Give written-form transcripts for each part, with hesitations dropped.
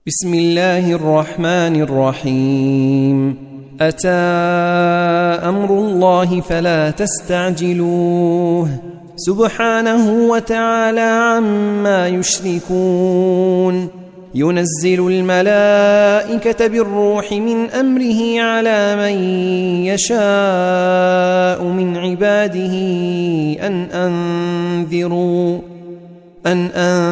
بسم الله الرحمن الرحيم. أتى أمر الله فلا تستعجلوه سبحانه وتعالى عما يشركون. ينزل الملائكة بالروح من أمره على من يشاء من عباده أن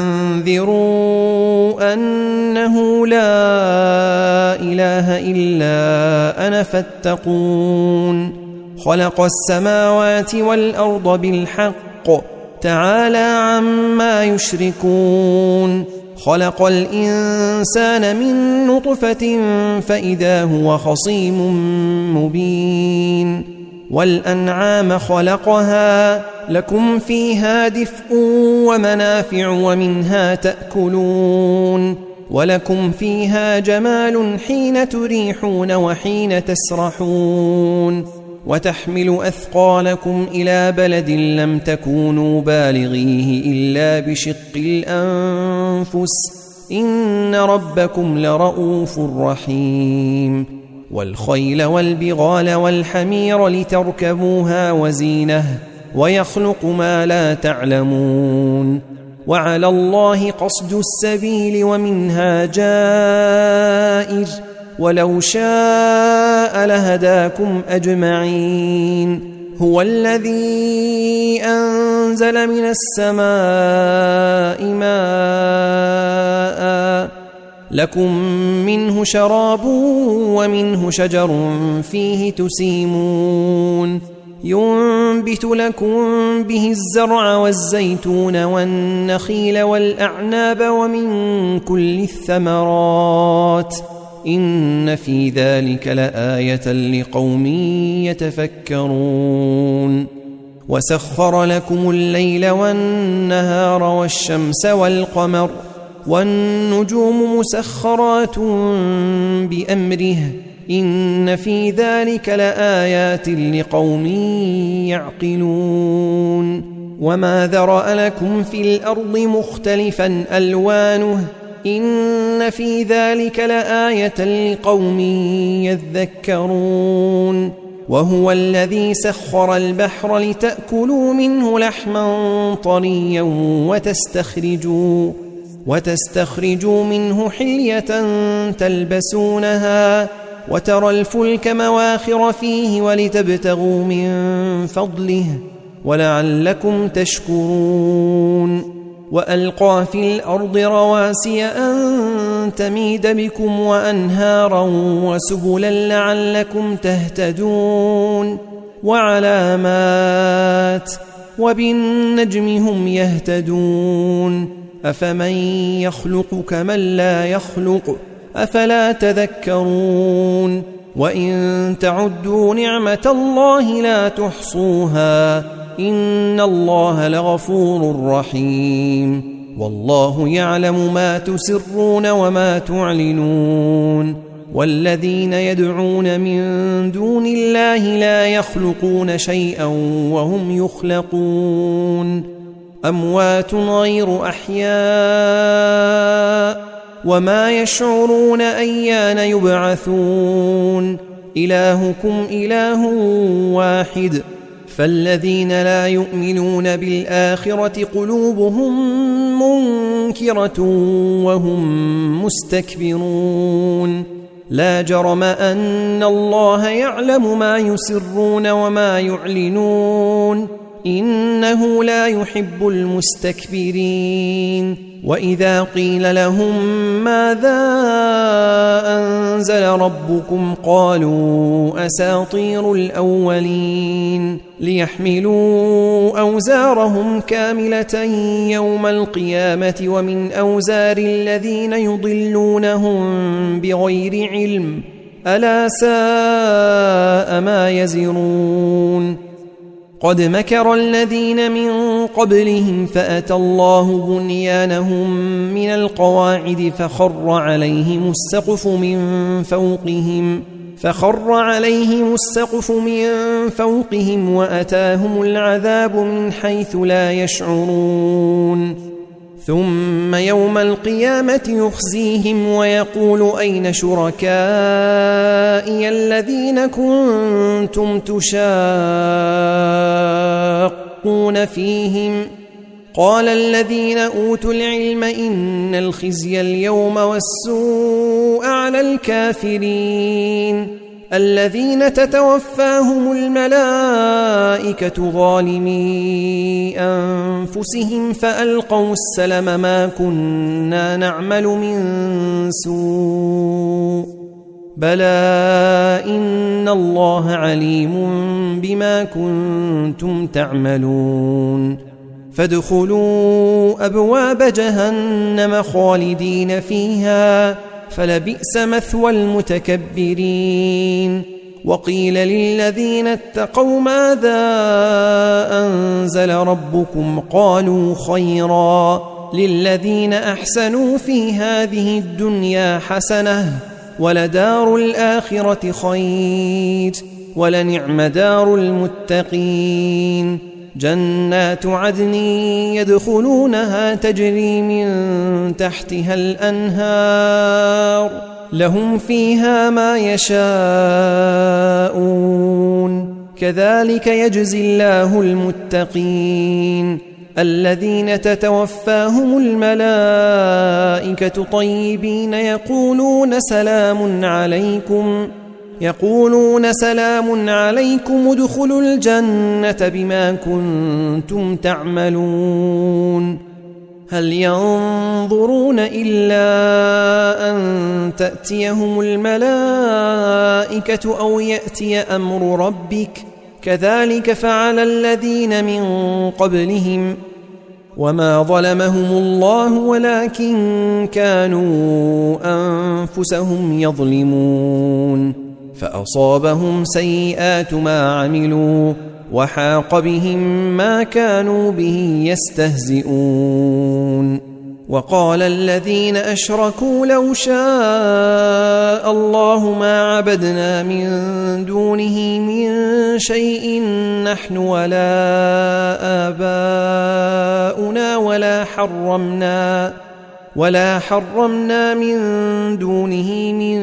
أنذروا أنه لا إله إلا أنا فاتقون. خلق السماوات والأرض بالحق تعالى عما يشركون. خلق الإنسان من نطفة فإذا هو خصيم مبين. والأنعام خلقها لكم فيها دفء ومنافع ومنها تأكلون. ولكم فيها جمال حين تريحون وحين تسرحون. وتحمل أثقالكم إلى بلد لم تكونوا بالغيه إلا بشق الأنفس إن ربكم لرؤوف رحيم. والخيل والبغال والحمير لتركبوها وزينة ويخلق ما لا تعلمون. وعلى الله قصد السبيل ومنها جائر ولو شاء لهداكم أجمعين. هو الذي أنزل من السماء ماء لكم منه شراب ومنه شجر فيه تسيمون. ينبت لكم به الزرع والزيتون والنخيل والأعناب ومن كل الثمرات إن في ذلك لآية لقوم يتفكرون. وسخر لكم الليل والنهار والشمس والقمر والنجوم مسخرات بأمره إن في ذلك لآيات لقوم يعقلون. وما ذرأ لكم في الأرض مختلفا ألوانه إن في ذلك لآية لقوم يذكرون. وهو الذي سخر البحر لتأكلوا منه لحما طريا وتستخرجوا منه حلية تلبسونها وترى الفلك مواخر فيه ولتبتغوا من فضله ولعلكم تشكرون. وألقى في الأرض رواسي أن تميد بكم وأنهارا وسبلا لعلكم تهتدون. وعلامات وبالنجم هم يهتدون. أفمن يخلق كمن لا يخلق أفلا تذكرون. وإن تعدوا نعمة الله لا تحصوها إن الله لغفور رحيم. والله يعلم ما تسرون وما تعلنون. والذين يدعون من دون الله لا يخلقون شيئا وهم يخلقون. أموات غير أحياء وما يشعرون أيان يبعثون. إلهكم إله واحد فالذين لا يؤمنون بالآخرة قلوبهم منكرة وهم مستكبرون. لا جرم أن الله يعلم ما يسرون وما يعلنون إنه لا يحب المستكبرين. وإذا قيل لهم ماذا أنزل ربكم قالوا أساطير الأولين. ليحملوا أوزارهم كاملة يوم القيامة ومن أوزار الذين يضلونهم بغير علم ألا ساء ما يزرون. قد مكر الذين من قبلهم فأتى الله بنيانهم من القواعد فخر عليهم السقف من فوقهم وأتاهم العذاب من حيث لا يشعرون. ثم يوم القيامة يخزيهم ويقول أين شركائي الذين كنتم تشاقون فيهم قال الذين أوتوا العلم إن الخزي اليوم والسوء على الكافرين الذين تتوفاهم الملائكة ظالمي أنفسهم فألقوا السلم ما كنا نعمل من سوء بلى إن الله عليم بما كنتم تعملون فادخلوا أبواب جهنم خالدين فيها فلبئس مثوى المتكبرين وقيل للذين اتقوا ماذا أنزل ربكم قالوا خيرا للذين أحسنوا في هذه الدنيا حسنة ولدار الآخرة خير ولنعم دار المتقين جنات عدن يدخلونها تجري من تحتها الأنهار لهم فيها ما يشاءون كذلك يجزي الله المتقين الذين تتوفاهم الملائكة طيبين يقولون سلام عليكم ادخلوا الجنة بما كنتم تعملون هل ينظرون إلا أن تأتيهم الملائكة أو يأتي أمر ربك كذلك فعل الذين من قبلهم وما ظلمهم الله ولكن كانوا أنفسهم يظلمون فأصابهم سيئات ما عملوا وحاق بهم ما كانوا به يستهزئون وقال الذين أشركوا لو شاء الله ما عبدنا من دونه من شيء نحن ولا آباؤنا ولا حرمنا من دونه من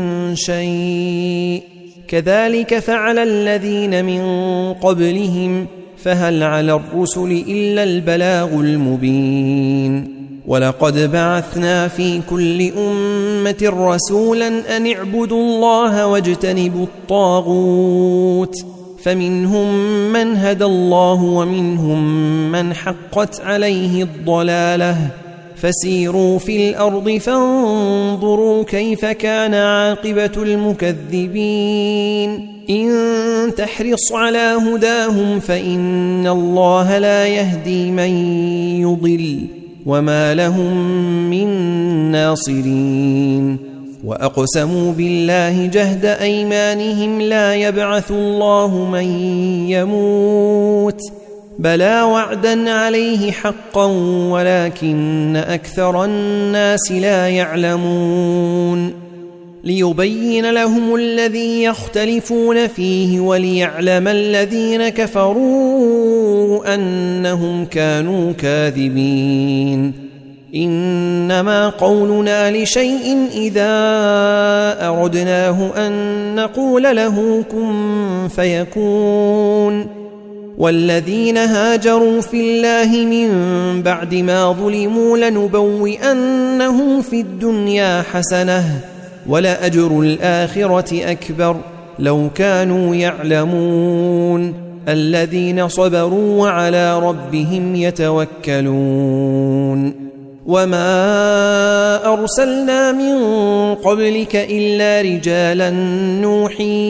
شيء كذلك فعل الذين من قبلهم فهل على الرسل إلا البلاغ المبين ولقد بعثنا في كل أمة رسولا أن اعبدوا الله واجتنبوا الطاغوت فمنهم من هدى الله ومنهم من حقت عليه الضلالة فسيروا في الأرض فانظروا كيف كان عاقبة المكذبين إن تحرص على هداهم فإن الله لا يهدي من يضل وما لهم من ناصرين وأقسموا بالله جهد أيمانهم لا يبعث الله من يموت بلى وعدا عليه حقا ولكن أكثر الناس لا يعلمون ليبين لهم الذي يختلفون فيه وليعلم الذين كفروا أنهم كانوا كاذبين إنما قولنا لشيء إذا أردناه أن نقول له كن فيكون والذين هاجروا في الله من بعد ما ظلموا لنبوئنهم في الدنيا حسنة ولأجر الآخرة أكبر لو كانوا يعلمون الذين صبروا وعلى ربهم يتوكلون وما أرسلنا من قبلك إلا رجالا نوحي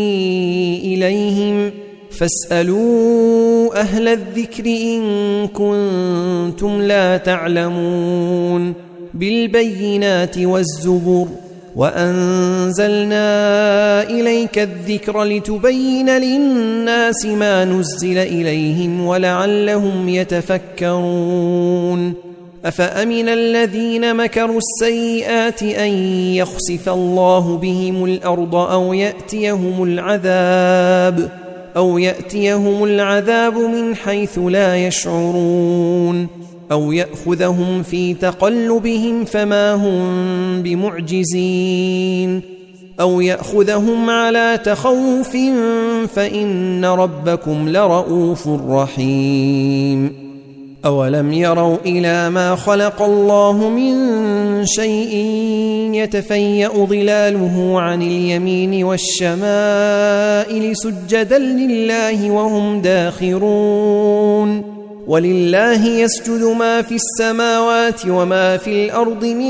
إليهم فاسألوا أهل الذكر إن كنتم لا تعلمون بالبينات والزبر وأنزلنا إليك الذكر لتبين للناس ما نزل إليهم ولعلهم يتفكرون أفأمن الذين مكروا السيئات أن يخسف الله بهم الأرض أو يأتيهم العذاب من حيث لا يشعرون أو يأخذهم في تقلبهم فما هم بمعجزين أو يأخذهم على تخوف فإن ربكم لرؤوف رحيم. أولم يروا إلى ما خلق الله من شيء يتفيأ ظلاله عن اليمين والشمائل سجدا لله وهم داخرون. ولله يسجد ما في السماوات وما في الأرض من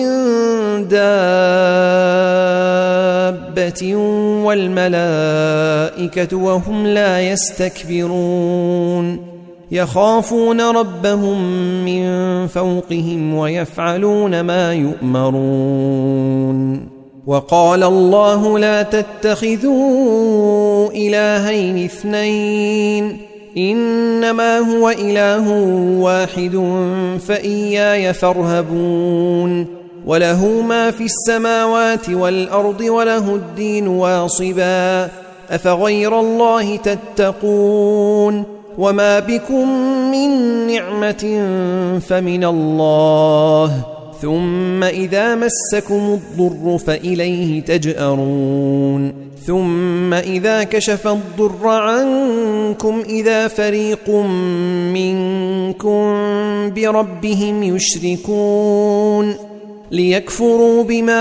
دابة والملائكة وهم لا يستكبرون يخافون ربهم من فوقهم ويفعلون ما يؤمرون. وقال الله لا تتخذوا إلهين اثنين إنما هو إله واحد فإياي فارهبون. وله ما في السماوات والأرض وله الدين واصبا أفغير الله تتقون. وما بكم من نعمة فمن الله ثم إذا مسكم الضر فإليه تجأرون. ثم إذا كشف الضر عنكم إذا فريق منكم بربهم يشركون ليكفروا بما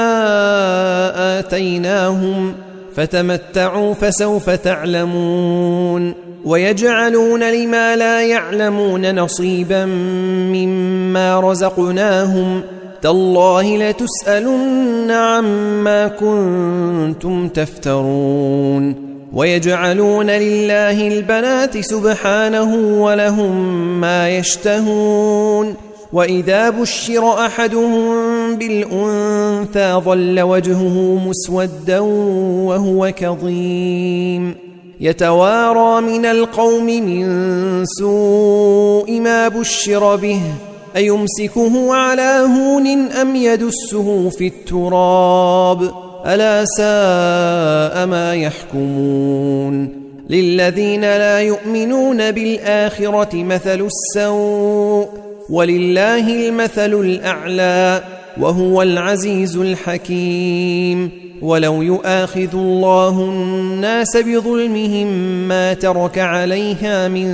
آتيناهم فتمتعوا فسوف تعلمون. ويجعلون لما لا يعلمون نصيبا مما رزقناهم تالله لتسألن عما كنتم تفترون. ويجعلون لله البنات سبحانه ولهم ما يشتهون. وإذا بشر أحدهم بالأنثى ظل وجهه مسودا وهو كظيم يتوارى من القوم من سوء ما بشر به أيمسكه على هون أم يدسه في التراب ألا ساء ما يحكمون. للذين لا يؤمنون بالآخرة مثل السوء ولله المثل الأعلى وهو العزيز الحكيم. ولو يؤاخذ الله الناس بظلمهم ما ترك عليها من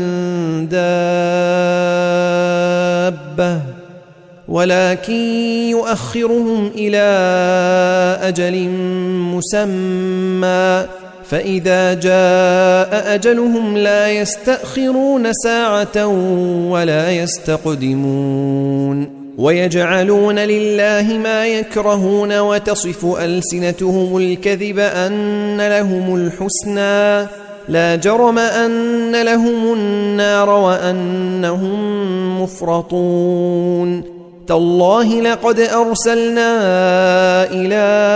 دابة ولكن يؤخرهم إلى أجل مسمى فإذا جاء أجلهم لا يستأخرون ساعة ولا يستقدمون. ويجعلون لله ما يكرهون وتصف ألسنتهم الكذب أن لهم الحسنى لا جرم أن لهم النار وأنهم مفرطون. تالله لقد أرسلنا إلى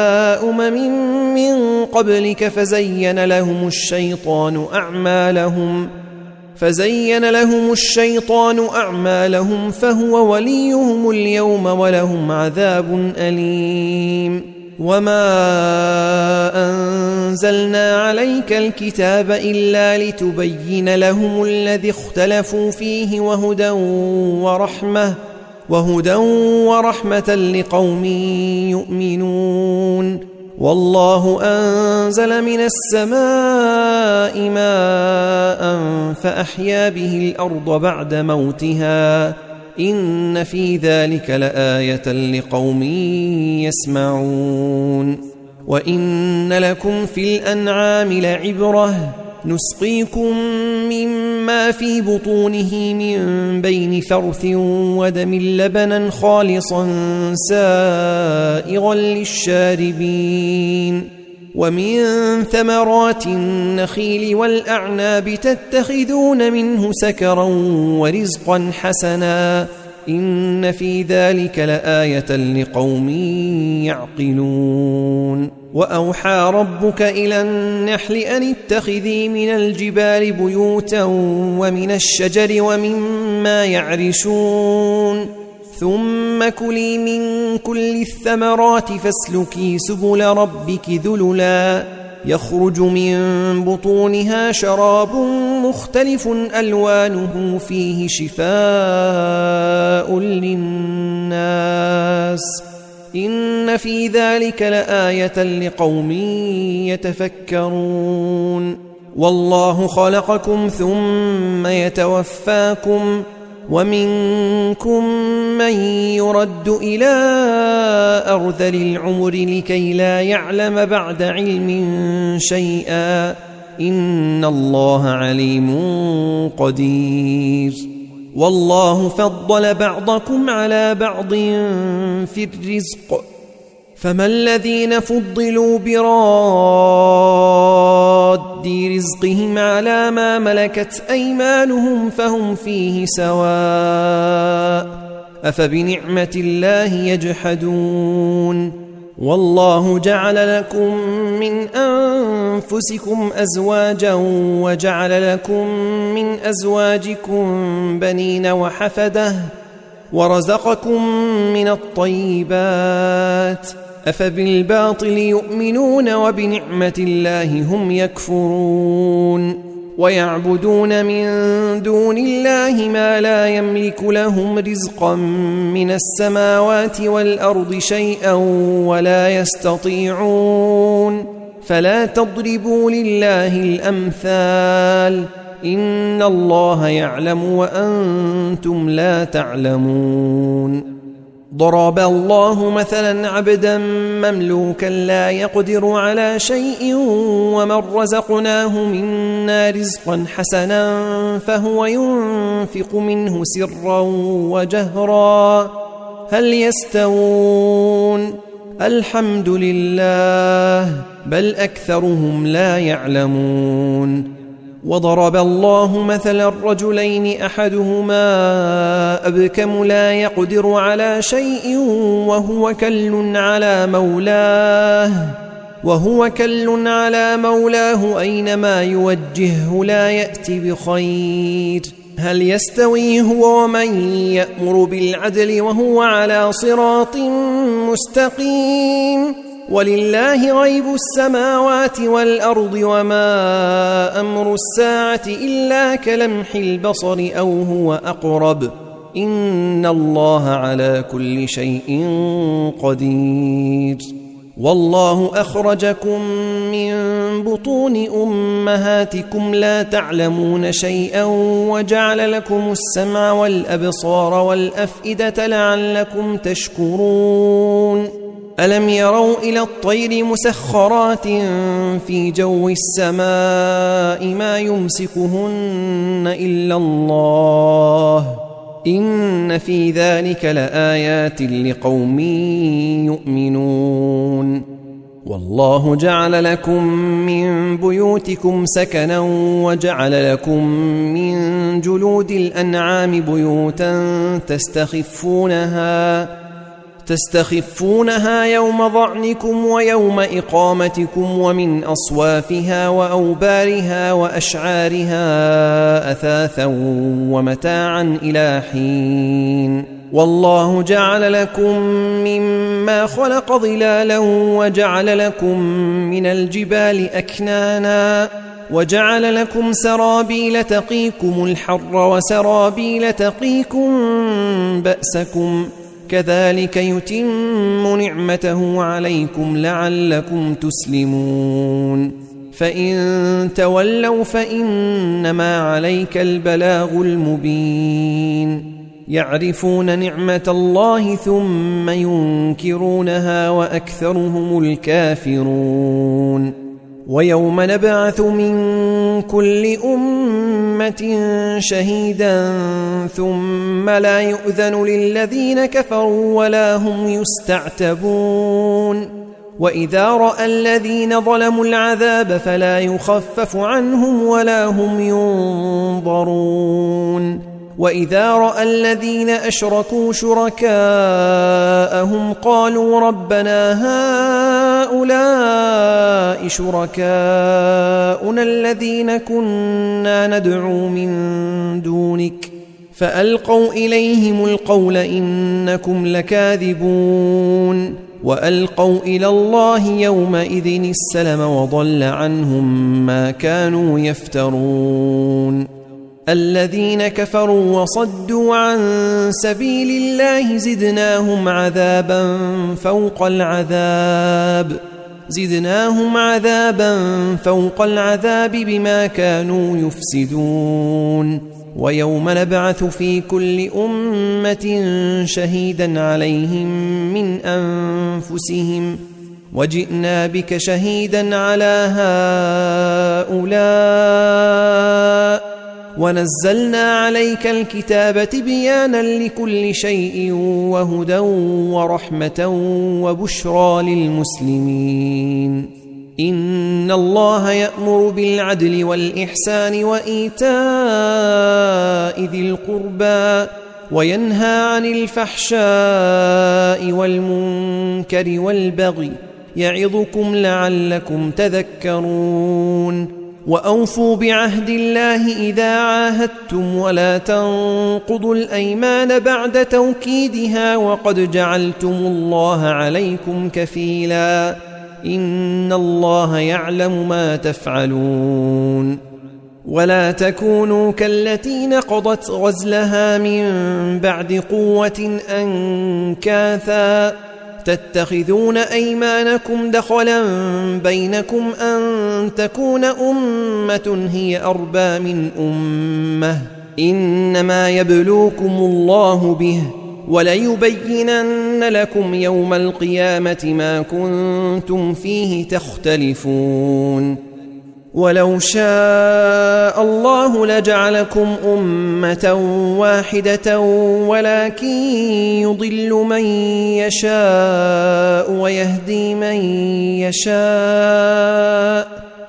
من قبلك فزين لهم الشيطان أعمالهم فهو وليهم اليوم ولهم عذاب أليم. وما أنزلنا عليك الكتاب إلا لتبين لهم الذي اختلفوا فيه وهدى ورحمة لقوم يؤمنون. والله أنزل من السماء ماء فأحيا به الأرض بعد موتها إن في ذلك لآية لقوم يسمعون. وإن لكم في الأنعام لعبرة نسقيكم مما في بطونه من بين فرث ودم لبنا خالصا سائغا للشاربين. ومن ثمرات النخيل والأعناب تتخذون منه سكرا ورزقا حسنا إن في ذلك لآية لقوم يعقلون. وأوحى ربك إلى النحل أن اتخذي من الجبال بيوتا ومن الشجر ومما يعرشون ثم كلي من كل الثمرات فاسلكي سبل ربك ذللا يخرج من بطونها شراب مختلف ألوانه فيه شفاء للناس إن في ذلك لآية لقوم يتفكرون والله خلقكم ثم يتوفاكم ومنكم من يرد إلى أرذل العمر لكي لا يعلم بعد علم شيئا إن الله عليم قدير والله فضل بعضكم على بعض في الرزق فما الذين فضلوا براد رزقهم على ما ملكت أيمانهم فهم فيه سواء أفبنعمة الله يجحدون والله جعل لكم من أنفسكم أزواجا وجعل لكم من أزواجكم بنين وحفدة ورزقكم من الطيبات أفبالباطل يؤمنون وبنعمة الله هم يكفرون ويعبدون من دون الله ما لا يملك لهم رزقا من السماوات والأرض شيئا ولا يستطيعون فلا تضربوا لله الأمثال إن الله يعلم وأنتم لا تعلمون ضرب الله مثلا عبدا مملوكا لا يقدر على شيء ومن رزقناه منا رزقا حسنا فهو ينفق منه سرا وجهرا هل يستوون الحمد لله بل أكثرهم لا يعلمون وضرب الله مثلا الرجلين أحدهما أبكم لا يقدر على شيء وهو كل على مولاه أينما يوجهه لا يأتي بخير هل يستوي هو ومن يأمر بالعدل وهو على صراط مستقيم ولله غيب السماوات والأرض وما أمر الساعة إلا كلمح البصر أو هو أقرب إن الله على كل شيء قدير والله أخرجكم من بطون أمهاتكم لا تعلمون شيئا وجعل لكم السمع والأبصار والأفئدة لعلكم تشكرون ألم يروا إلى الطير مسخرات في جو السماء ما يمسكهن إلا الله إن في ذلك لآيات لقوم يؤمنون والله جعل لكم من بيوتكم سكنا وجعل لكم من جلود الأنعام بيوتا تستخفونها يوم ظعنكم ويوم إقامتكم ومن أصوافها وأوبارها وأشعارها أثاثا ومتاعا إلى حين والله جعل لكم مما خلق ظلالا وجعل لكم من الجبال أكنانا وجعل لكم سرابيل تقيكم الحر وسرابيل تقيكم بأسكم كذلك يتم نعمته عليكم لعلكم تسلمون فإن تولوا فإنما عليك البلاغ المبين يعرفون نعمة الله ثم ينكرونها وأكثرهم الكافرون ويوم نبعث من كل أمة شهيدا ثم لا يؤذن للذين كفروا ولا هم يستعتبون وإذا رأى الذين ظلموا العذاب فلا يخفف عنهم ولا هم ينظرون وإذا رأى الذين أشركوا شركاءهم قالوا ربنا هؤلاء شركاؤنا الذين كنا ندعو من دونك فألقوا إليهم القول إنكم لكاذبون وألقوا إلى الله يومئذ السلم وضل عنهم ما كانوا يفترون الذين كفروا وصدوا عن سبيل الله زدناهم عذابا فوق العذاب بما كانوا يفسدون ويوم نبعث في كل أمة شهيدا عليهم من أنفسهم وجئنا بك شهيدا على هؤلاء ونزلنا عليك الكتاب بيانا لكل شيء وهدى ورحمة وبشرى للمسلمين إن الله يأمر بالعدل والإحسان وإيتاء ذي القربى وينهى عن الفحشاء والمنكر والبغي يعظكم لعلكم تذكرون وأوفوا بعهد الله إذا عاهدتم ولا تنقضوا الأيمان بعد توكيدها وقد جعلتم الله عليكم كفيلا إن الله يعلم ما تفعلون ولا تكونوا كالتي نقضت غزلها من بعد قوة أنكاثا تتخذون أيمانكم دخلا بينكم أن تكون أمة هي أربى من أمة إنما يبلوكم الله به وليبينن لكم يوم القيامة ما كنتم فيه تختلفون ولو شاء الله لجعلكم أمة واحدة ولكن يضل من يشاء ويهدي من يشاء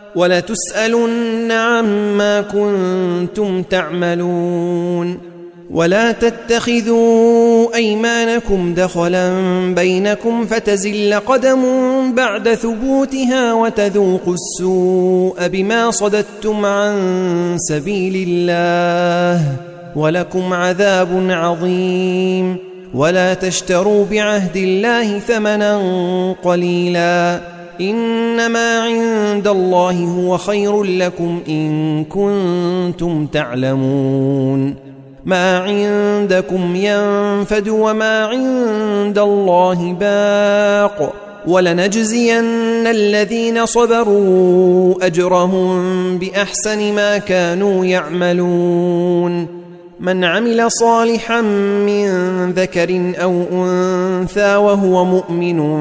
ولتسألن عما كنتم تعملون ولا تتخذوا أيمانكم دخلا بينكم فتزل قدم بعد ثبوتها وتذوقوا السوء بما صددتم عن سبيل الله ولكم عذاب عظيم ولا تشتروا بعهد الله ثمنا قليلا إنما عند الله هو خير لكم إن كنتم تعلمون ما عندكم ينفد وما عند الله باق ولنجزين الذين صبروا أجرهم بأحسن ما كانوا يعملون من عمل صالحا من ذكر أو أنثى وهو مؤمن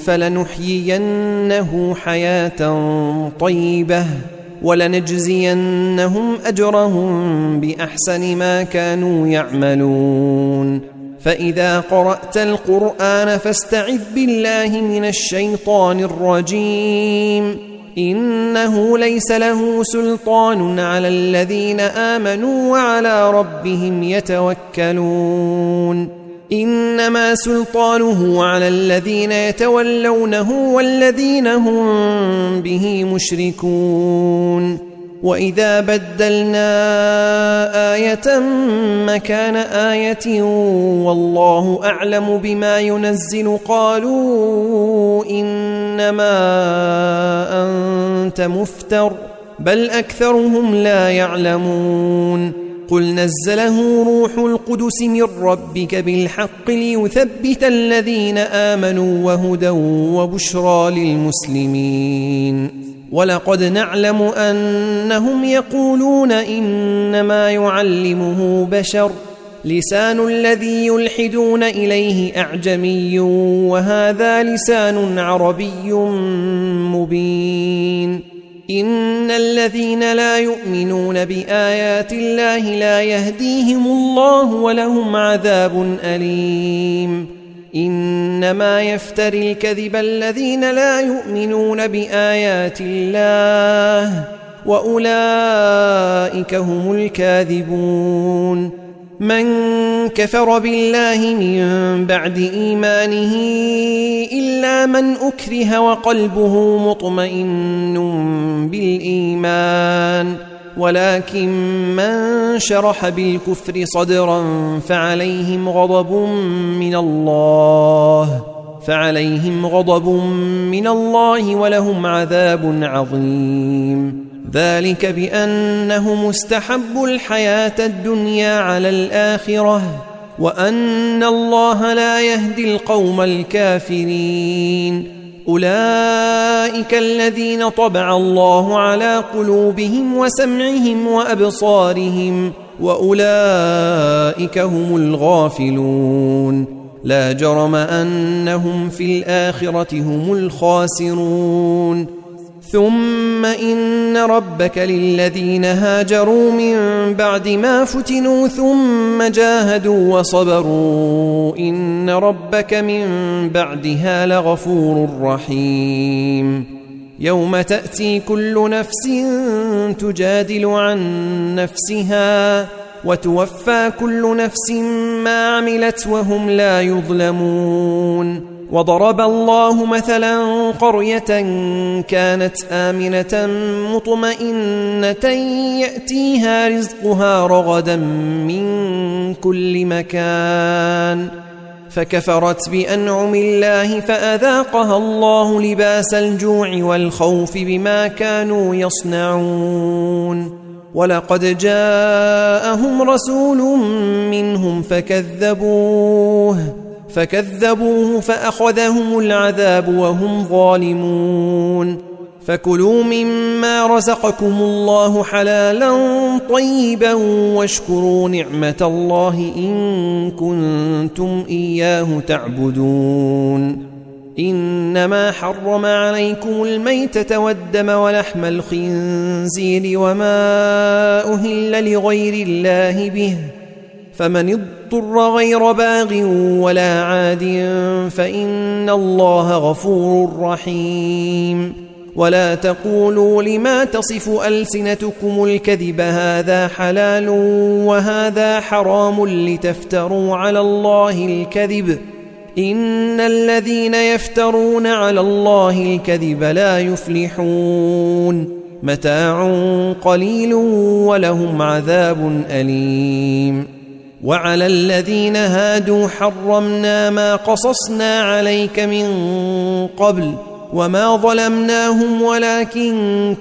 فلنحيينه حياة طيبة ولنجزينهم أجرهم بأحسن ما كانوا يعملون فإذا قرأت القرآن فاستعذ بالله من الشيطان الرجيم إنه ليس له سلطان على الذين آمنوا وعلى ربهم يتوكلون إنما سلطانه على الذين يتولونه والذين هم به مشركون وإذا بدلنا آية مكان آية والله أعلم بما ينزل قالوا إنما أنت مفتر بل أكثرهم لا يعلمون قل نزله روح القدس من ربك بالحق ليثبت الذين آمنوا وهدى وبشرى للمسلمين ولقد نعلم أنهم يقولون إنما يعلمه بشر لسان الذي يلحدون إليه أعجمي وهذا لسان عربي مبين إن الذين لا يؤمنون بآيات الله لا يهديهم الله ولهم عذاب أليم إنما يفتري الكذب الذين لا يؤمنون بآيات الله وأولئك هم الكاذبون من كفر بالله من بعد إيمانه إلا من أكره وقلبه مطمئن بالإيمان ولكن من شرح بالكفر صدرا فعليهم غضب من الله فعليهم غضب من الله ولهم عذاب عظيم. ذلك بأنهم استحبوا الحياة الدنيا على الآخرة وأن الله لا يهدي القوم الكافرين. أولئك الذين طبع الله على قلوبهم وسمعهم وأبصارهم وأولئك هم الغافلون. لا جرم أنهم في الآخرة هم الخاسرون. ثم إن ربك للذين هاجروا من بعد ما فتنوا ثم جاهدوا وصبروا إن ربك من بعدها لغفور رحيم. يوم تأتي كل نفس تجادل عن نفسها وتوفى كل نفس ما عملت وهم لا يظلمون. وضرب الله مثلا قرية كانت آمنة مطمئنة يأتيها رزقها رغدا من كل مكان فكفرت بأنعم الله فأذاقها الله لباس الجوع والخوف بما كانوا يصنعون. ولقد جاءهم رسول منهم فكذبوه فأخذهم العذاب وهم ظالمون. فكلوا مما رزقكم الله حلالا طيبا واشكروا نعمة الله إن كنتم إياه تعبدون. إنما حرم عليكم الميتة والدم ولحم الخنزير وما أهل لغير الله به فمن اضطر غير باغ ولا عاد فإن الله غفور رحيم. ولا تقولوا لما تصف ألسنتكم الكذب هذا حلال وهذا حرام لتفتروا على الله الكذب إن الذين يفترون على الله الكذب لا يفلحون. متاع قليل ولهم عذاب أليم. وعلى الذين هادوا حرمنا ما قصصنا عليك من قبل وما ظلمناهم ولكن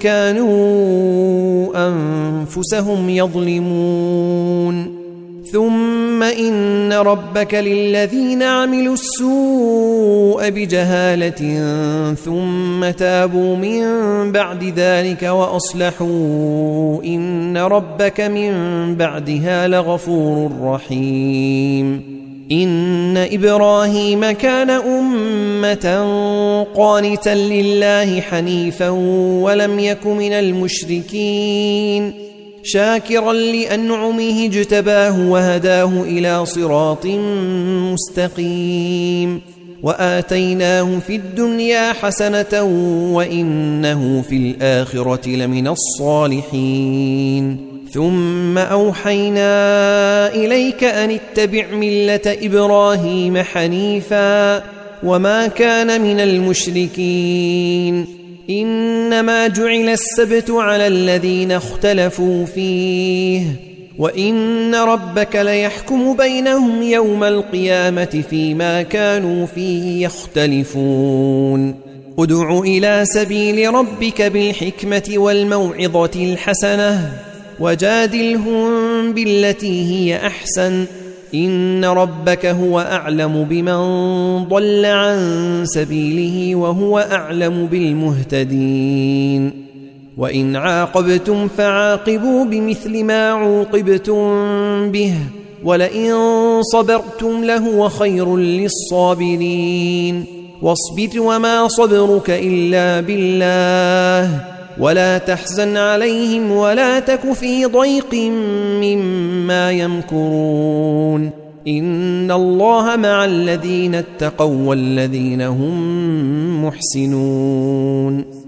كانوا أنفسهم يظلمون. ثم إن ربك للذين عملوا السوء بجهالة ثم تابوا من بعد ذلك وأصلحوا إن ربك من بعدها لغفور رحيم. إن إبراهيم كان أمة قانتا لله حنيفا ولم يك من المشركين شاكرا لأنعمه اجتباه وهداه إلى صراط مستقيم. وآتيناه في الدنيا حسنة وإنه في الآخرة لمن الصالحين. ثم أوحينا إليك أن اتبع ملة إبراهيم حنيفا وما كان من المشركين. إنما جعل السبت على الذين اختلفوا فيه وإن ربك ليحكم بينهم يوم القيامة فيما كانوا فيه يختلفون. ادع إلى سبيل ربك بالحكمة والموعظة الحسنة وجادلهم بالتي هي أحسن إن ربك هو أعلم بمن ضل عن سبيله وهو أعلم بالمهتدين. وإن عاقبتم فعاقبوا بمثل ما عوقبتم به ولئن صبرتم لهو خير للصابرين. واصبر وما صبرك إلا بالله ولا تحزن عليهم ولا تك في ضيق مما يمكرون. إن الله مع الذين اتقوا والذين هم محسنون.